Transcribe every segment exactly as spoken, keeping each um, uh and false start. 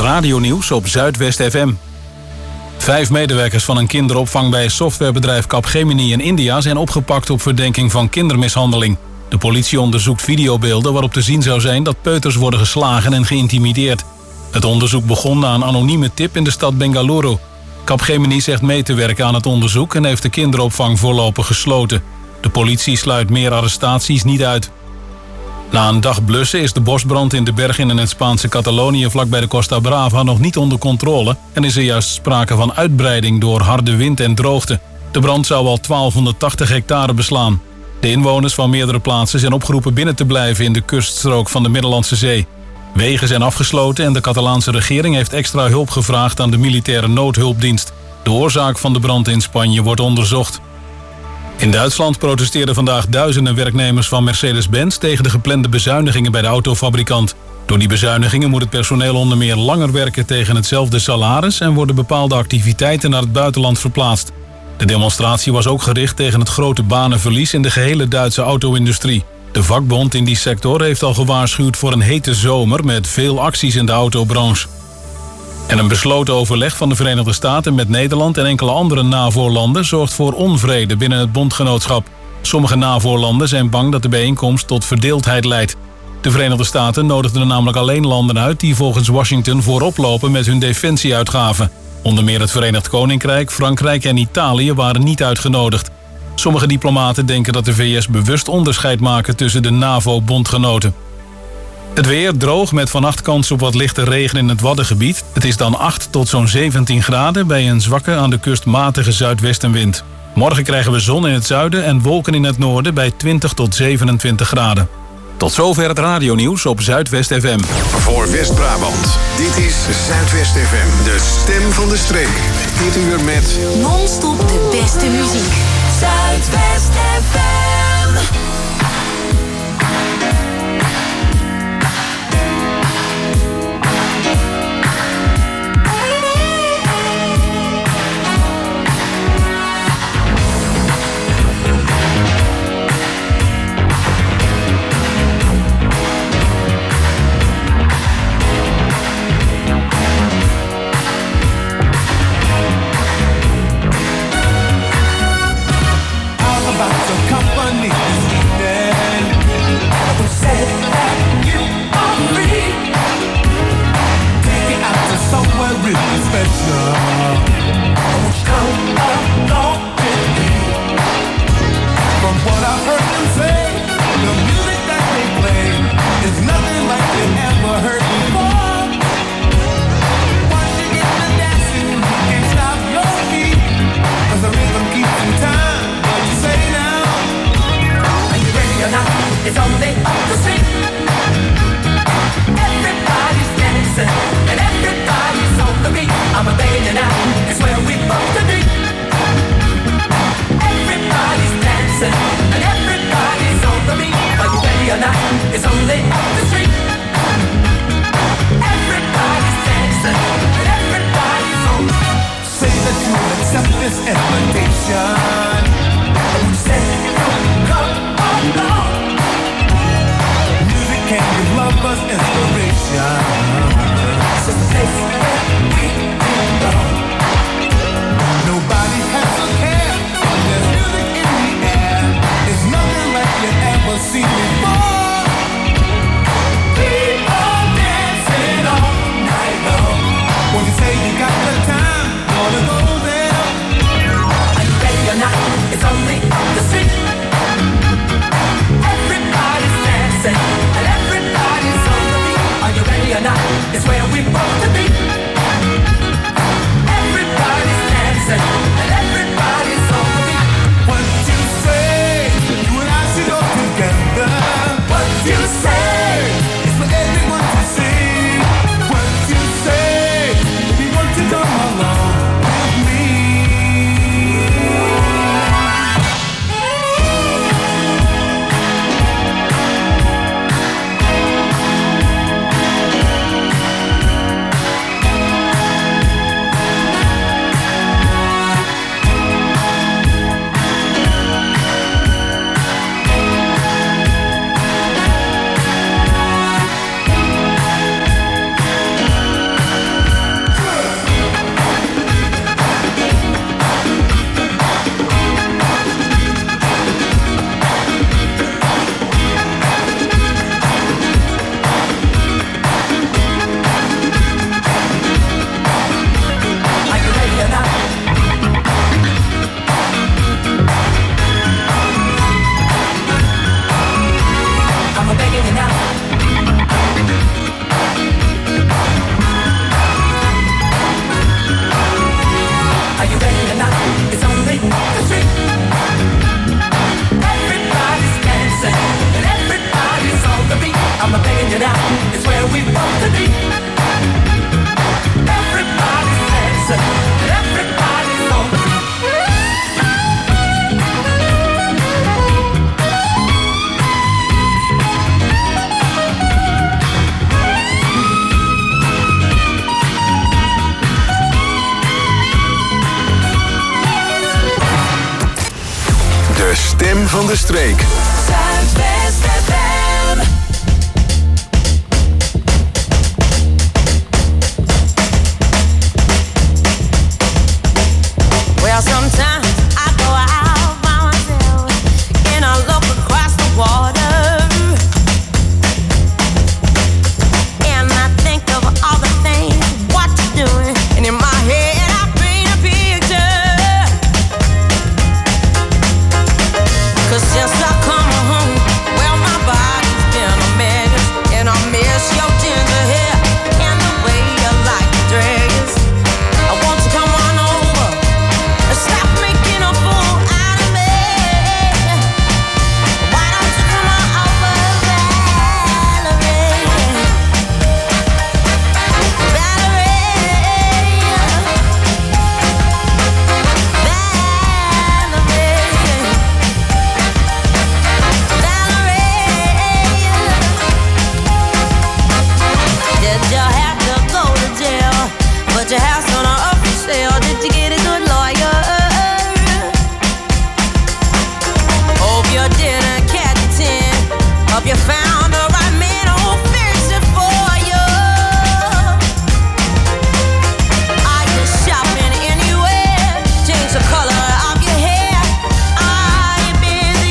radionieuws op Zuidwest F M. Vijf medewerkers van een kinderopvang bij softwarebedrijf Capgemini in India zijn opgepakt op verdenking van kindermishandeling. De politie onderzoekt videobeelden waarop te zien zou zijn dat peuters worden geslagen en geïntimideerd. Het onderzoek begon na een anonieme tip in de stad Bengaluru. Capgemini zegt mee te werken aan het onderzoek en heeft de kinderopvang voorlopig gesloten. De politie sluit meer arrestaties niet uit. Na een dag blussen is de bosbrand in de bergen in het Spaanse Catalonië vlakbij de Costa Brava nog niet onder controle en is er juist sprake van uitbreiding door harde wind en droogte. De brand zou al twaalfhonderdtachtig hectare beslaan. De inwoners van meerdere plaatsen zijn opgeroepen binnen te blijven in de kuststrook van de Middellandse Zee. Wegen zijn afgesloten en de Catalaanse regering heeft extra hulp gevraagd aan de militaire noodhulpdienst. De oorzaak van de brand in Spanje wordt onderzocht. In Duitsland protesteerden vandaag duizenden werknemers van Mercedes-Benz tegen de geplande bezuinigingen bij de autofabrikant. Door die bezuinigingen moet het personeel onder meer langer werken tegen hetzelfde salaris en worden bepaalde activiteiten naar het buitenland verplaatst. De demonstratie was ook gericht tegen het grote banenverlies in de gehele Duitse auto-industrie. De vakbond in die sector heeft al gewaarschuwd voor een hete zomer met veel acties in de autobranche. En een besloten overleg van de Verenigde Staten met Nederland en enkele andere NAVO-landen zorgt voor onvrede binnen het bondgenootschap. Sommige NAVO-landen zijn bang dat de bijeenkomst tot verdeeldheid leidt. De Verenigde Staten nodigden namelijk alleen landen uit die volgens Washington voorop lopen met hun defensieuitgaven. Onder meer het Verenigd Koninkrijk, Frankrijk en Italië waren niet uitgenodigd. Sommige diplomaten denken dat de V S bewust onderscheid maken tussen de NAVO-bondgenoten. Het weer droog met vannacht kans op wat lichte regen in het Waddengebied. Het is dan acht tot zo'n zeventien graden bij een zwakke aan de kust matige zuidwestenwind. Morgen krijgen we zon in het zuiden en wolken in het noorden bij twintig tot zevenentwintig graden. Tot zover het radionieuws op Zuidwest F M. Voor West-Brabant, dit is Zuidwest F M, de stem van de streek. Dit uur met non-stop de beste muziek. Zuidwest F M. stem van de streek. Zuidwest F M. Well, sometimes I go out by myself and I look across the water, and I think of all the things what you're doing, and in my head I paint a picture. 'Cause since I come home, well, my body's been a mess, and I miss your ginger hair and the way you like your dress. I want you to come on over and stop making a fool out of me. Why don't you come on over, Valerie? Valerie, Valerie, did you have to go to jail? But your house on up for sale. Did you get a good lawyer? Hope you didn't catch a ten. Hope you found the right man who'll fix it for you. Are you shopping anywhere? Change the color of your hair. Are you busy?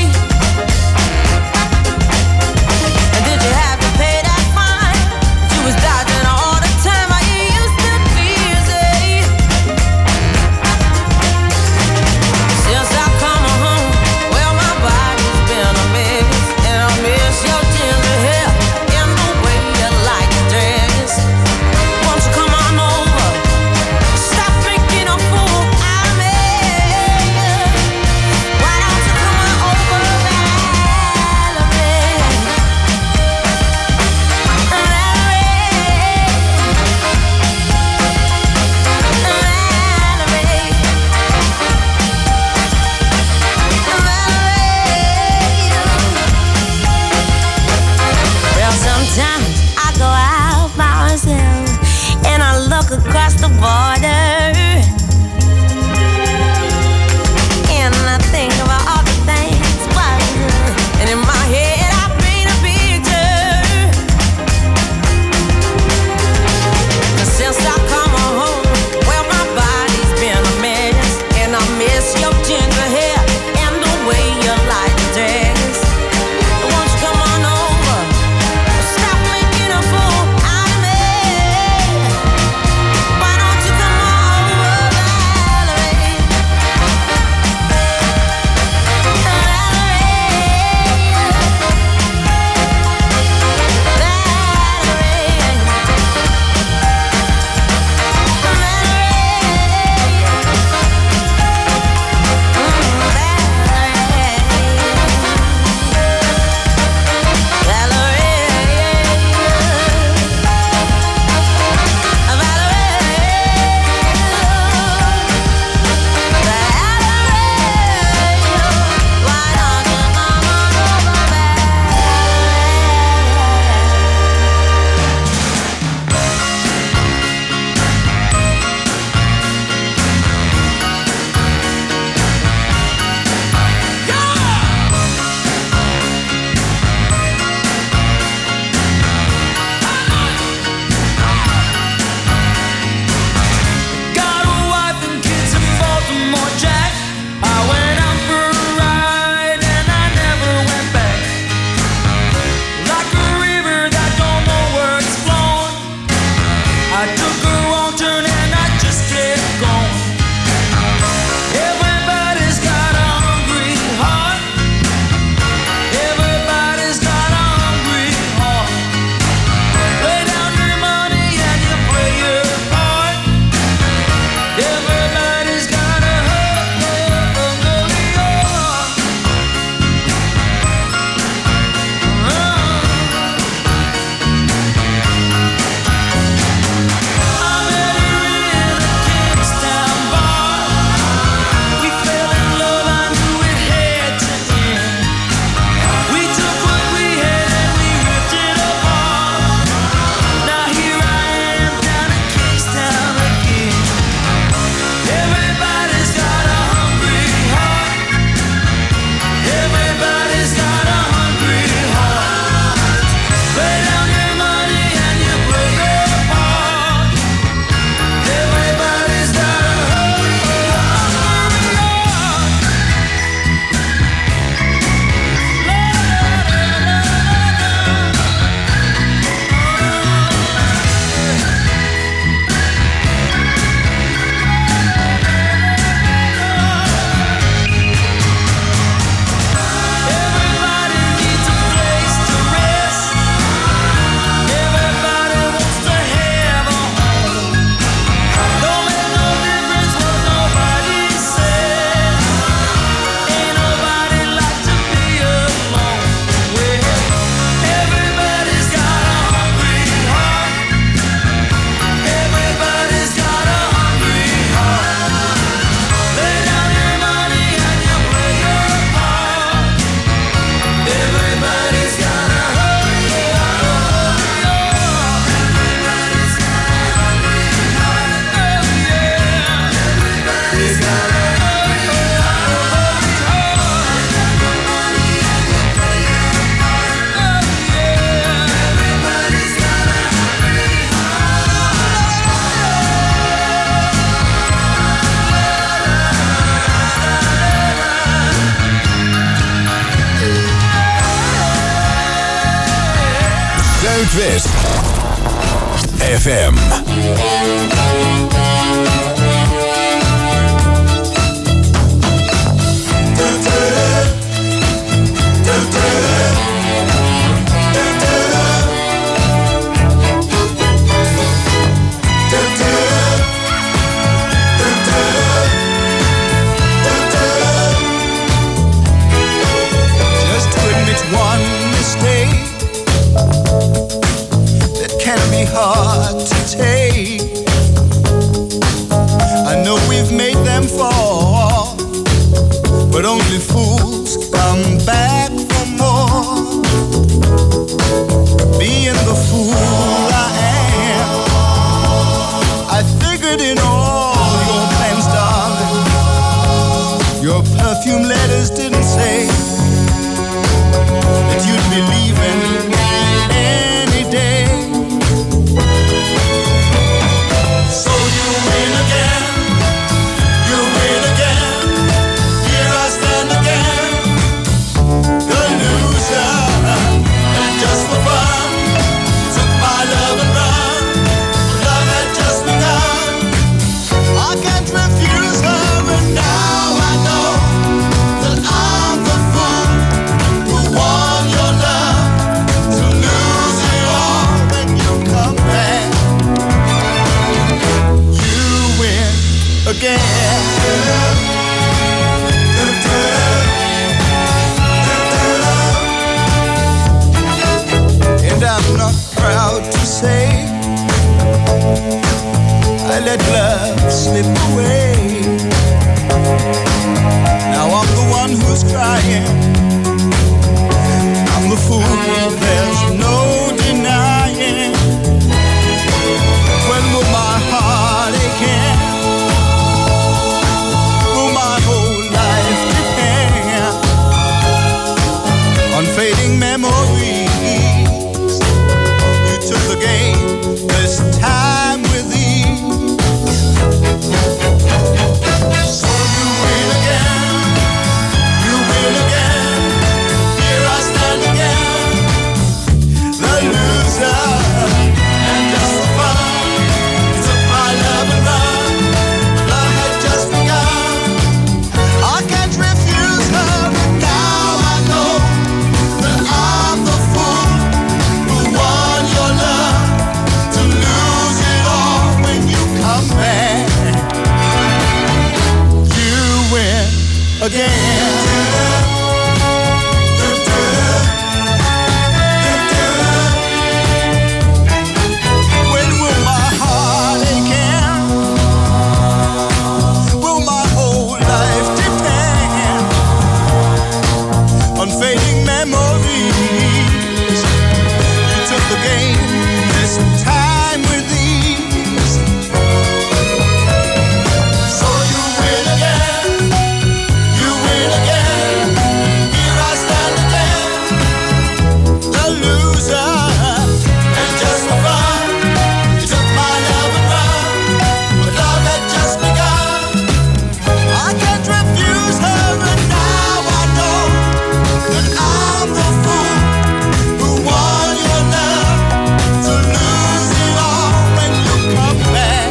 And did you have to pay that fine? You was dodging all the time. Are you used to busy? Since I come home, well, my body's been a mess, and I miss your ginger hair and the way you like your dress. Won't you come on over? Stop making a fool out of me. Why don't you come on over, Valerie? Well, sometimes I go out by myself and I look across the border, and I think about all the things what you do. And in my head I paint a picture. 'Cause since I come home, well, my body's been a mess, and I miss your ginger hair and the way you like to dress. Won't you come on over? Stop making a fool out of me. Why don't you come on over, Valerie? Got a wife and kids in Baltimore, Jack. I went out for a ride and I never went back. Like a river that don't know where it's flowing, I took a wrong turn and I just kept going. Everybody's got a hungry heart. Everybody's got a hungry heart. Lay down your money and you play your part. Everybody's got a hungry heart. I met a Zuidwest F M. Hard to take. I know we've made them fall, but only fools come back for more. Being the fool I am, I figured in all your plans, darling, your perfume letters didn't say that you'd be leaving any day. And I'm not proud to say I let love slip away. Now I'm the one who's crying, I'm the fool, there's no denying. When will my heart aching, will my whole life depend on fading memories? You took the game this time with ease. So you win again, you win again. Here I stand again, the loser. And just for fun, you took my love and run. Love had just begun. I can't refuse her, but now I know that I'm the fool who won your love, to lose it all when you come back. You win again. When will my heart again? Will my whole life depend on fading memories? You took the game this time with ease. So you win again, you win again. Here I stand again, the loser. And just for fun, you took my love and run, but love had just begun. I can't refuse her, and now I know that I'm the fool who won your love, to lose it all when you come back.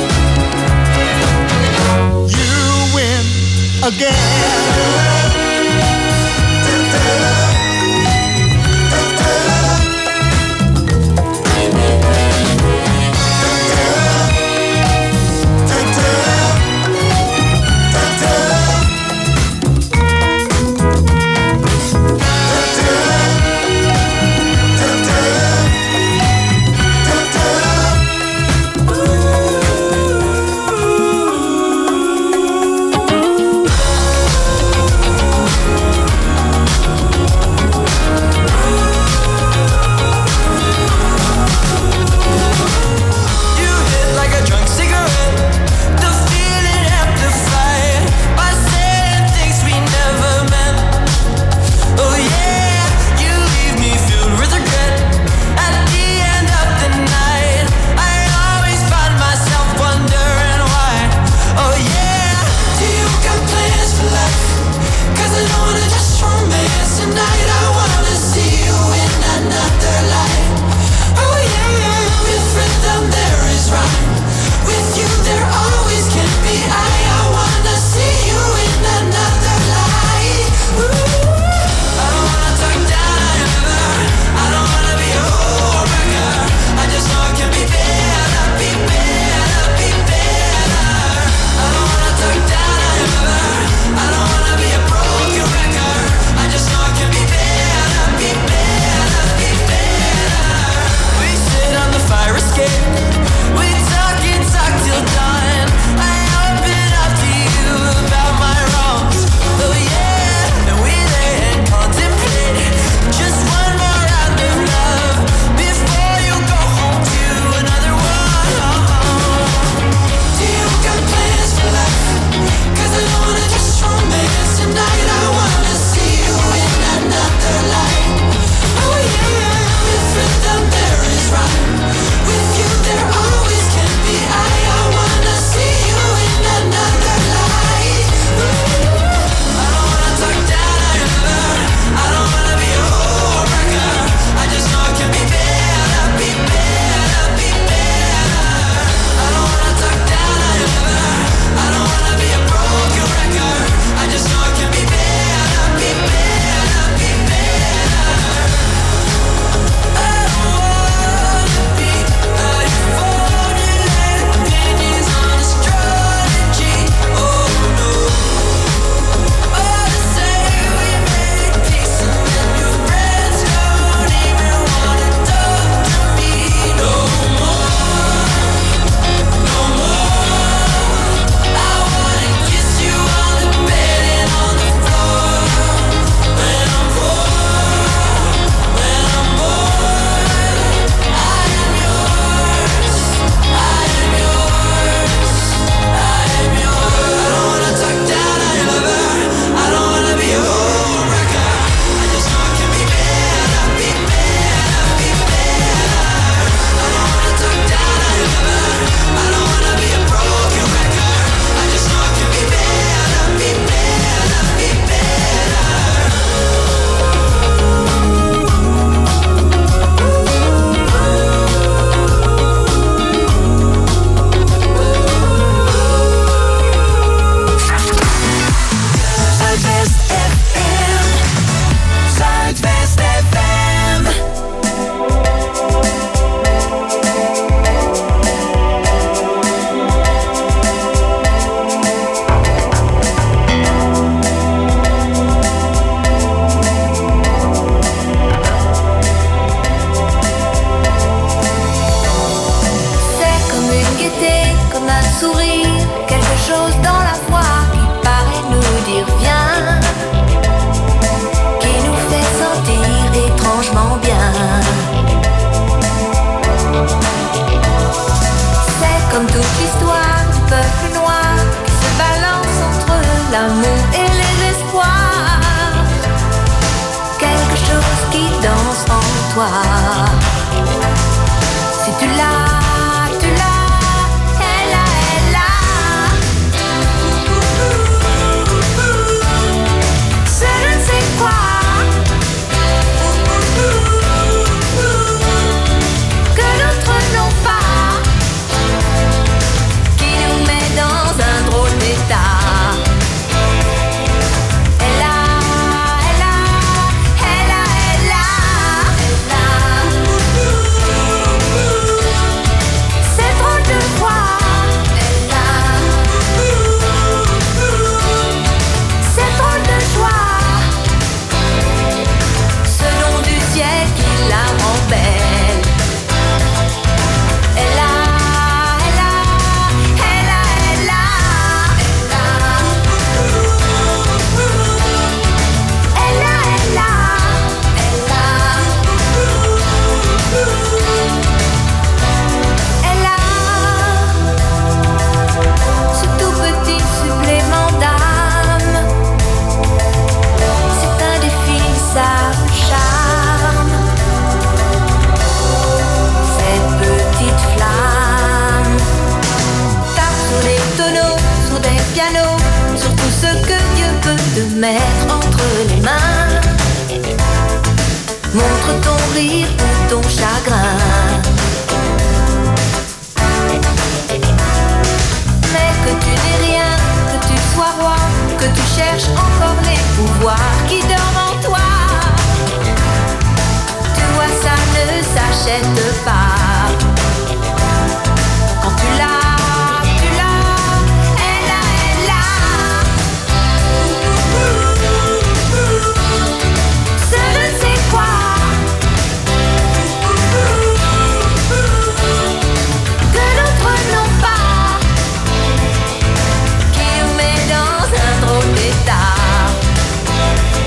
You win again. sourire, quelque chose dans la voix qui paraît nous dire viens, qui nous fait sentir étrangement bien. C'est comme toute l'histoire du peuple noir qui se balance entre l'amour et les espoirs. Quelque chose qui danse en toi. Si tu l'as, tu l'as, elle a, elle a. C'est je ne sais quoi que d'autres n'ont pas, qui nous met dans un drôle d'état. Elle a, elle a, elle a, elle a, elle a. C'est drôle de voir. Elle a. C'est drôle de joie. Ce nom du ciel qui la rend belle. Elle a, elle a, elle a, elle a, elle a. Elle a, elle a, elle a. Elle a ce tout petit supplément d'âme, c'est indéfinissable charme. Cette petite flamme tape sur des tonneaux, sur des pianos, sur tout ce que Dieu peut te mettre entre les mains. Montre ton rire ou ton chagrin, mais que tu n'es rien, que tu sois roi, que tu cherches encore les pouvoirs qui dorment en toi. Tu vois, ça ne s'achète pas. Quand tu l'as, tu l'as, elle a, elle a. Ce je ne sais quoi que d'autres n'ont pas, qui nous met dans un drôle d'état.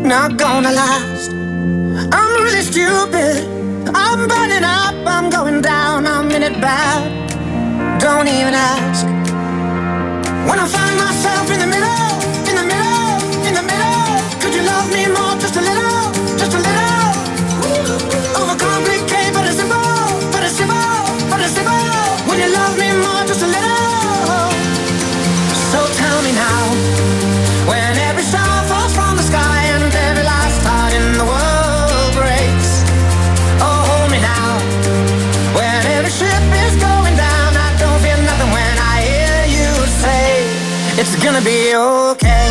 not gonna last. I'm really stupid, I'm burning up, I'm going down, I'm in it bad. Don't even ask. When I find myself in the middle, in the middle, in the middle, could you love me more, just a little, just a little? Overcomplicate, but it's simple, but it's simple, but it's simple. Would you love me more, just a little? So tell me now, when every star falls from the sky and every last heart in the world breaks. Oh, hold me now, when every ship is going down, I don't feel nothing when I hear you say, it's gonna be okay.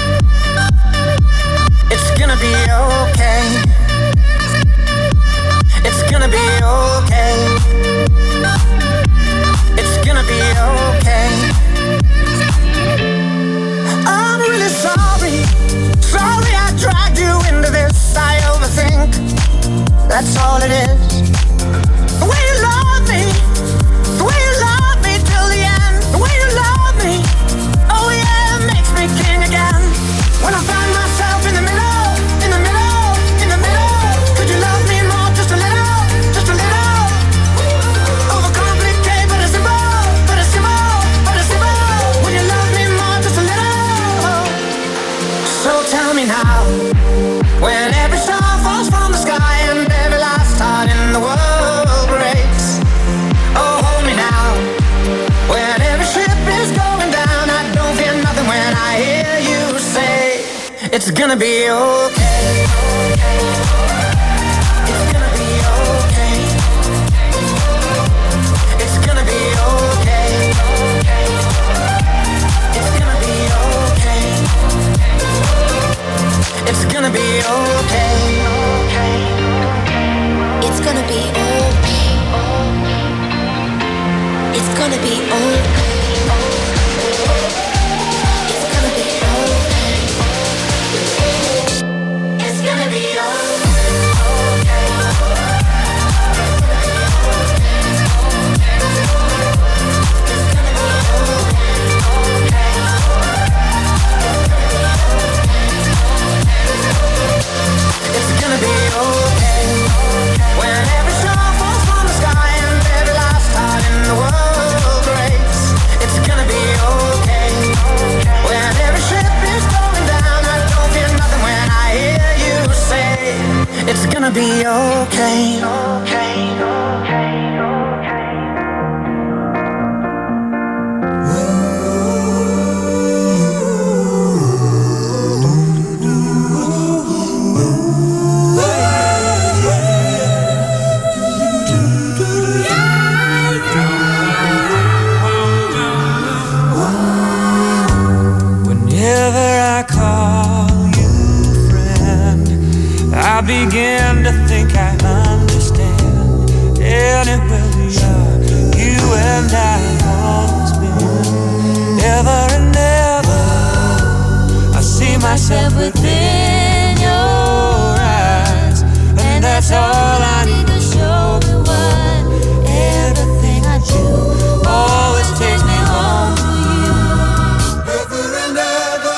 It's gonna be okay. It's gonna be okay. It's gonna be okay. I'm really sorry. Sorry I dragged you into this. I overthink. That's all it is. The way you love me, the way you love me till the end, the way you love me, oh yeah, it makes me king again. When I find myself in the middle, in the middle, in the middle, could you love me more, just a little, just a little? Overcomplicate, but it's simple, but it's simple, but it's simple. Would you love me more, just a little? So tell me now, when every star falls from the sky and every last heart in the world breaks. Oh, hold me now, when every ship is going down, I don't feel nothing when I hear you say, it's gonna be okay. It's gonna be okay. It's gonna be okay. It's gonna be okay. It's gonna be okay. It's gonna be okay. It's gonna be okay. It's gonna be okay. It's gonna be It's gonna be okay. When every star falls from the sky and every last heart in the world breaks. It's gonna be okay. When every ship is going down, I don't feel nothing when I hear you say, it's gonna be okay. Okay, okay, I begin to think I understand. Anywhere we are, you and I have always been. Ever and ever, I see myself within your eyes, and that's all I need to show me what everything I do always takes me home to you. Ever and ever.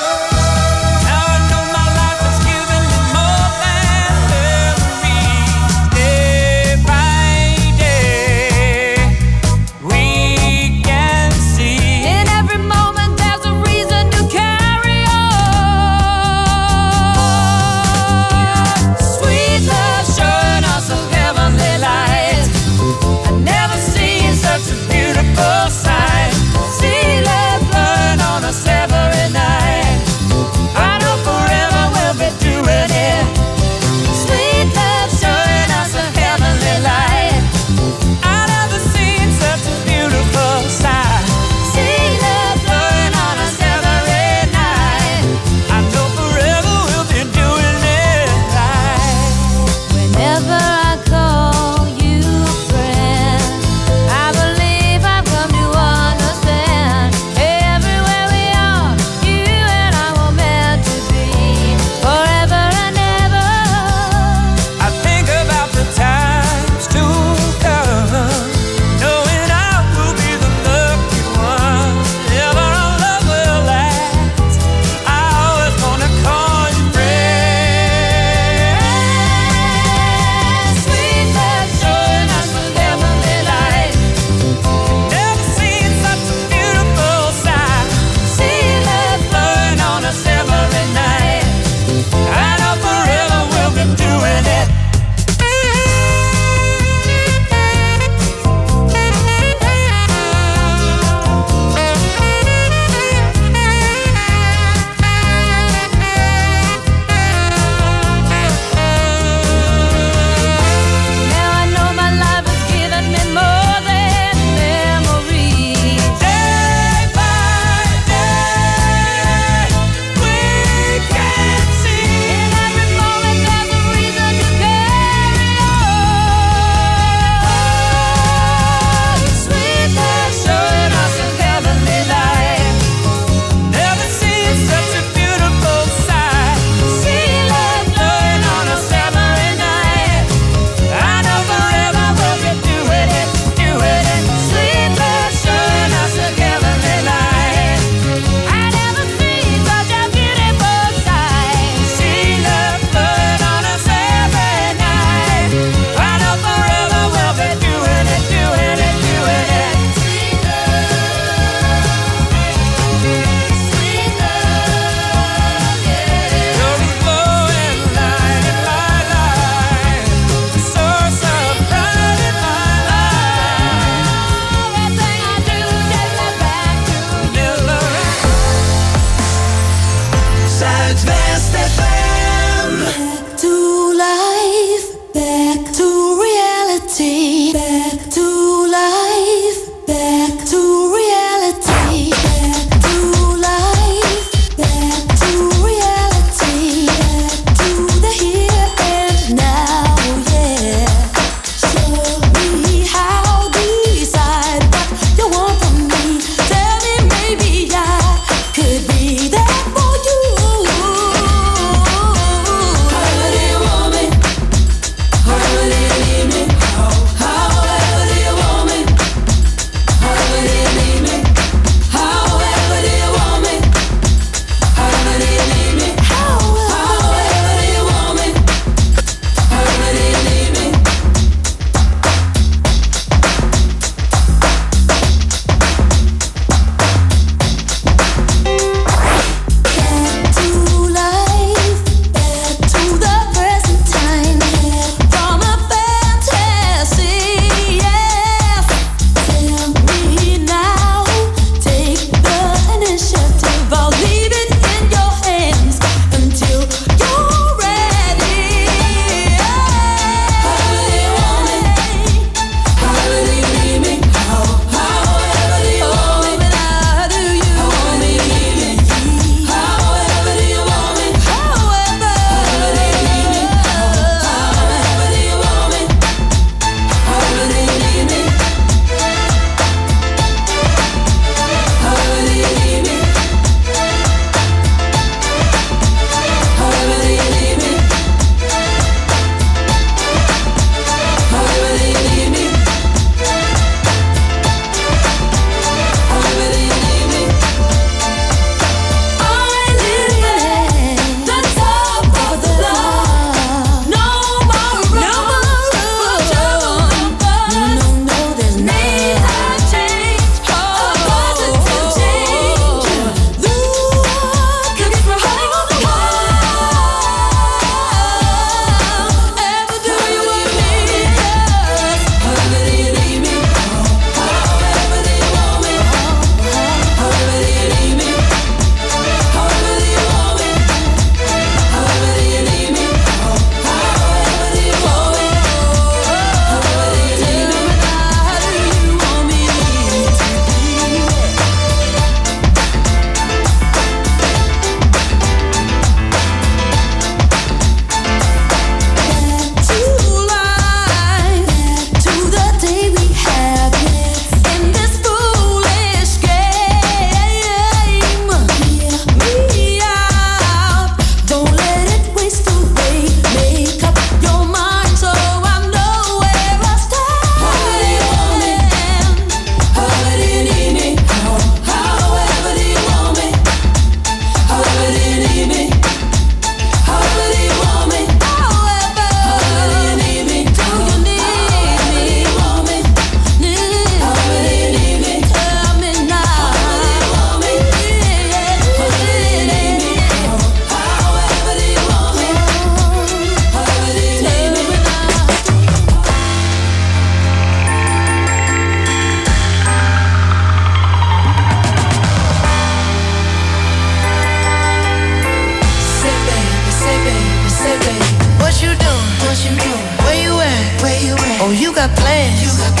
sweet love, sure enough.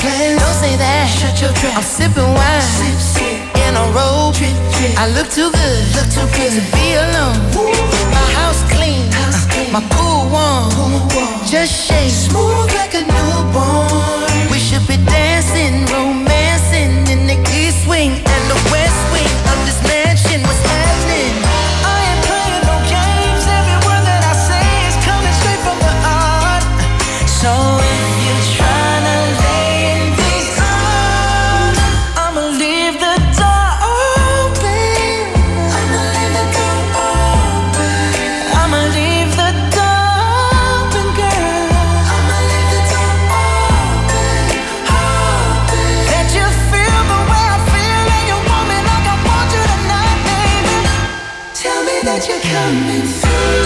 plans. Don't say that. Shut your trap. I'm sipping wine. Sip, sip. In a robe. Drip, drip. I look too good. Look too good to be alone. Ooh. My house clean. House clean. My pool warm. Pool warm. Just shake. Smooth like a newborn. We should be dancing, romancing in the east wing and the west wing of this mansion. What's happening? I ain't playing no games. Every word that I say is coming straight from the heart. So if you're trying to lay in these arms, I'ma leave the door open. I'ma leave the door open. I'ma leave the door open, girl. I'ma leave the door open, open. That you feel the way I feel and you want me like I want you tonight, baby. Tell me that you're coming through.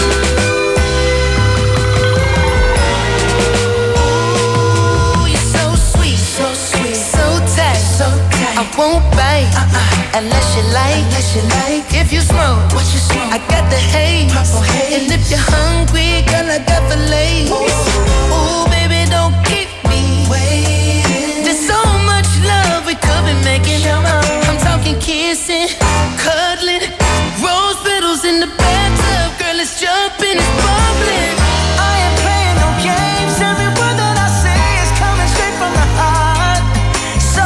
I won't bite uh-uh. unless you like. Unless you like. If you smoke, what you smoke? I got the haze. Purple haze. And if you're hungry, girl, I got the lace. Ooh. Ooh, baby, don't keep me waiting. There's so much love we could be making. I'm talking kissing, cuddling, rose petals in the bathtub. Girl, it's jumping, it's bubbling. I ain't playing no games. Every word that I say is coming straight from the heart. So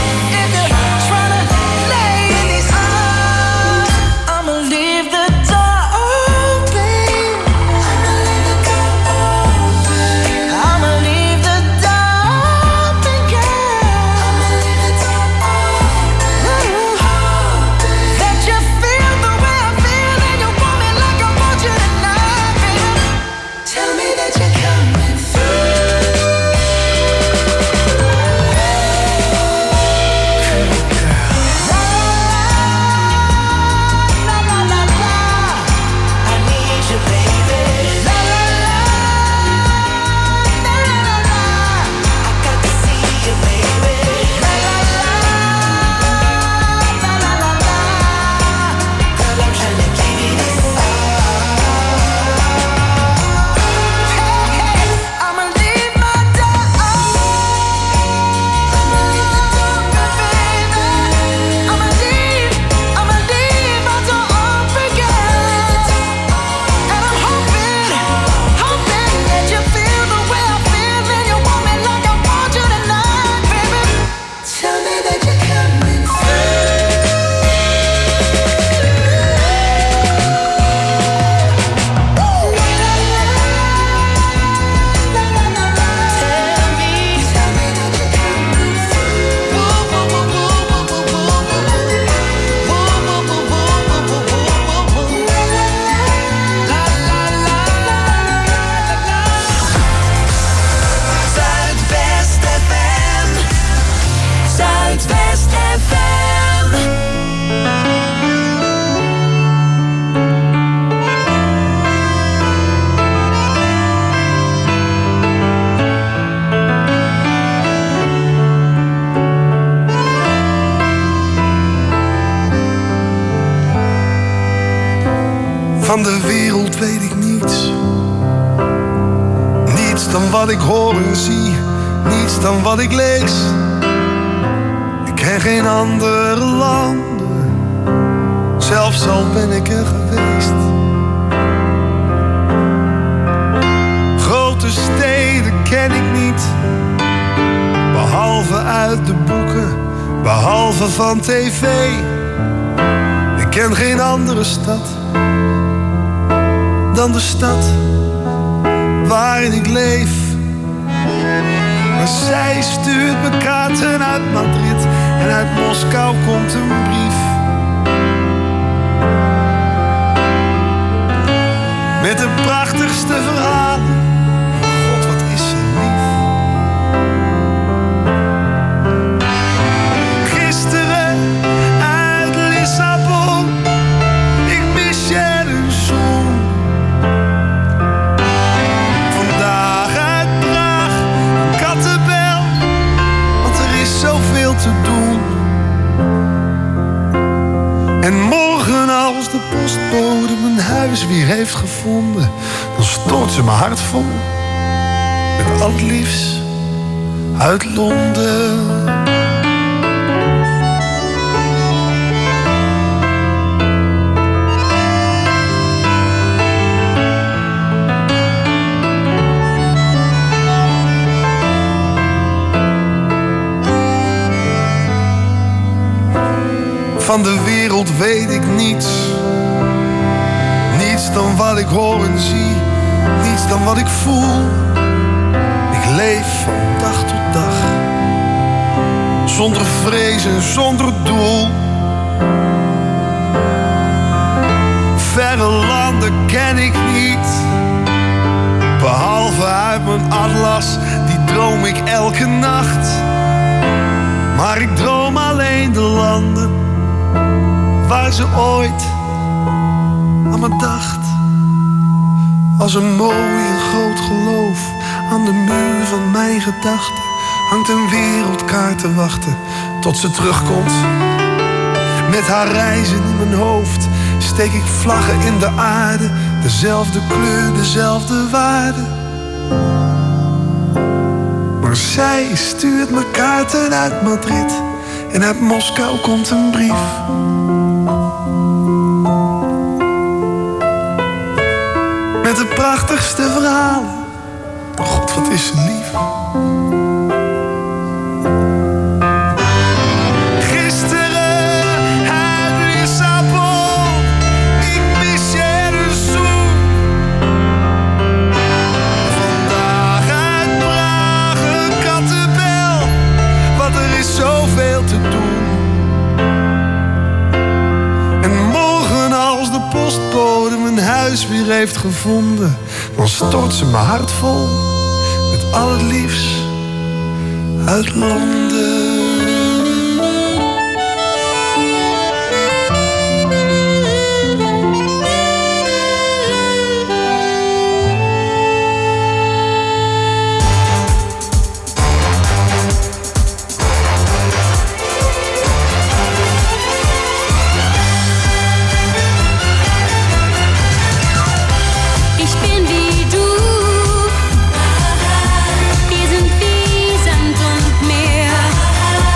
van de wereld weet ik niets. Niets dan wat ik hoor en zie. Niets dan wat ik lees. Ik ken geen andere landen. Zelfs al ben ik er geweest. Grote steden ken ik niet. Behalve uit de boeken. Behalve van tv. Ik ken geen andere stad dan de stad waarin ik leef. Maar zij stuurt me kaarten uit Madrid en uit Moskou komt een brief. Met de prachtigste verhalen. God, wat is ze lief. Gisteren uit Lissabon, ik mis je een zoen. Vandaag uit Praag, een kattenbel, want er is zoveel te doen. En morgen als de postbode mijn huis weer heeft gevonden, dan stort ze mijn hart vol met al het liefst uit Londen. Van de wereld weet ik niets. Niets dan wat ik hoor en zie. Niets dan wat ik voel. Ik leef van dag tot dag. Zonder vrees en zonder doel. Verre landen ken ik niet. Behalve uit mijn atlas, die droom ik elke nacht. Maar ik droom alleen de landen waar ze ooit aan me dacht. Als een mooi en groot geloof aan de muur van mijn gedachten hangt een wereldkaart te wachten tot ze terugkomt. Met haar reizen in mijn hoofd steek ik vlaggen in de aarde. Dezelfde kleur, dezelfde waarde. Maar zij stuurt me kaarten uit Madrid en uit Moskou komt een brief. Met de prachtigste verhalen. God, wat is ze lief. Gisteren uit Lissabon, ik mis je een zoen. Vandaag uit Praag een kattenbel, want er is zoveel te doen. En morgen als de postbode mijn huis weer heeft gevonden, dan stort ze mijn hart vol met al het liefst uit Londen. Wir sind wie Sand und Meer.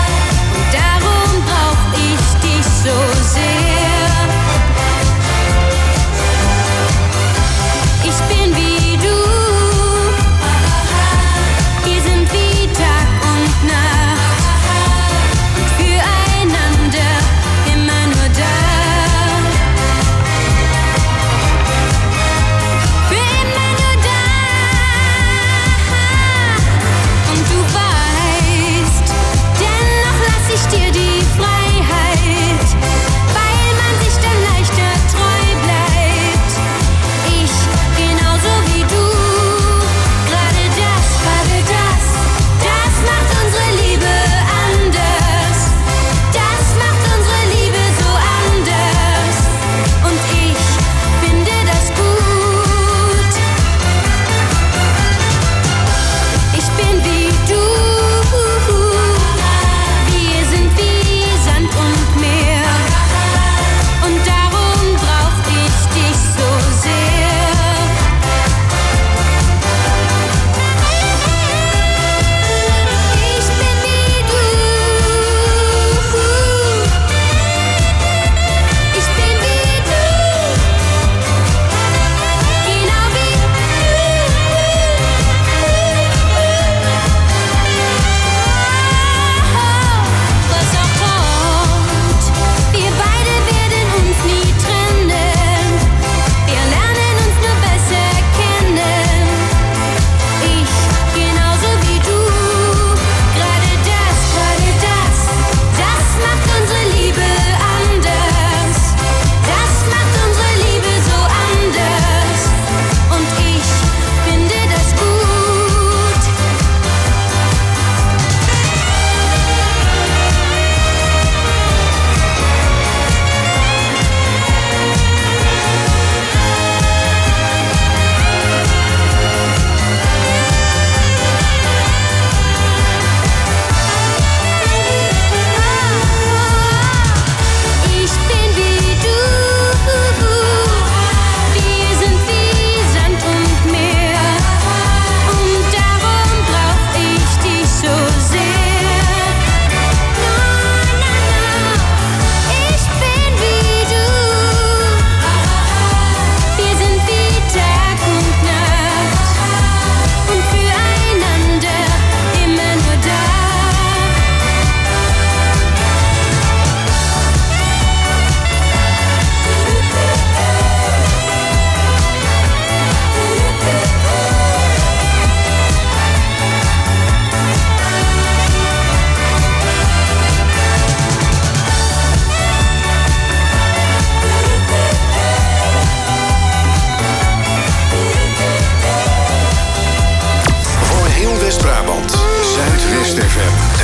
West-Brabant. Zuidwest F M.